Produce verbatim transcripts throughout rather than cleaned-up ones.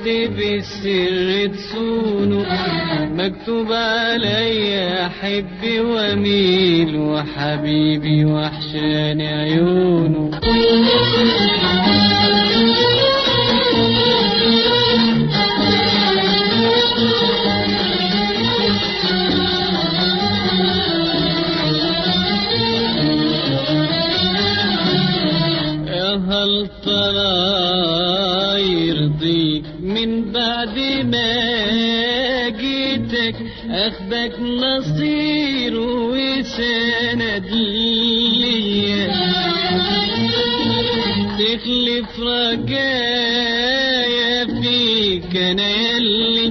بالسر تصونه، مكتوب عليا احب واميل وحبيبي وحشاني عيونه. هل ترى يرضيك من بعد ما جيتك اخدك نصير وسند ليا، تخلف رجايا فيك انا يلي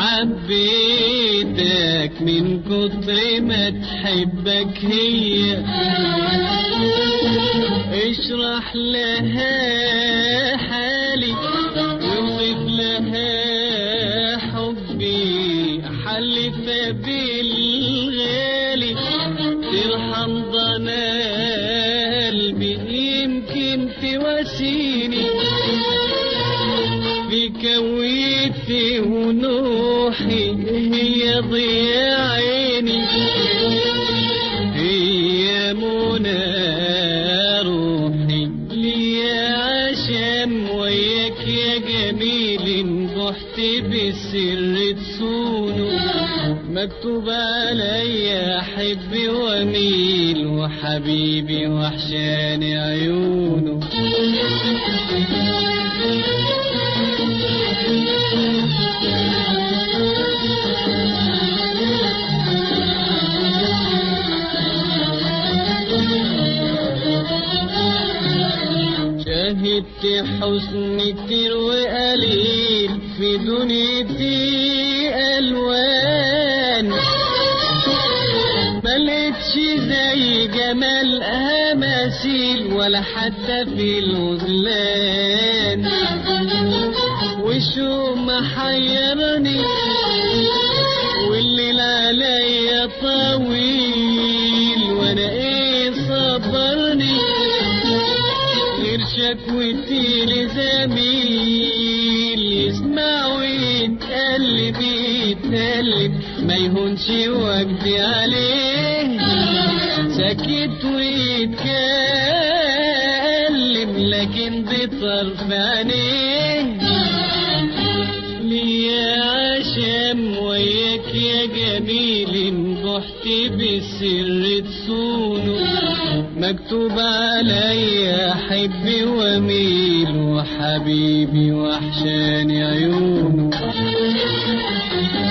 حبيتك من كتر ما تحبك هي. اشرح لها حالي ووصف لها حبي، حلف بالغالي ترحم ضنا قلبي، يمكن تواسيني في كويتي ونوحي هي ضياء عيني، هي منى وياك يا جميل بحت بالسر تصونه، مكتوب عليا احب واميل وحبيبي وحشاني عيونه. شهدت حسن كتير وقليل في دنيتي الوان، ملقتش زي جمالها مثيل ولا حتى في الغزلان، وشو محيرني والليل عليا طويل، وانا ايه صبرني غير شكوتي لزميل يسمع ويتقلب يتقلب ما يهونش وجدي عليه، سكت ويتكلم لكن بطرف عينيه، ليا عشم وياك يا جميل بحت بالسر تصونه، مكتوب عليا احب واميل وحبيبي وحشاني عيونه.